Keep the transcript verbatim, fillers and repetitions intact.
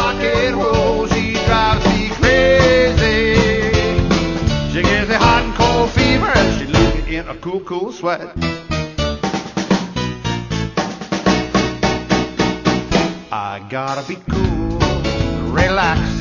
rock and roll, she drives me crazy. She gives me hot and cold fever, and she leaves me in a cool, cool sweat. I gotta be cool, relax,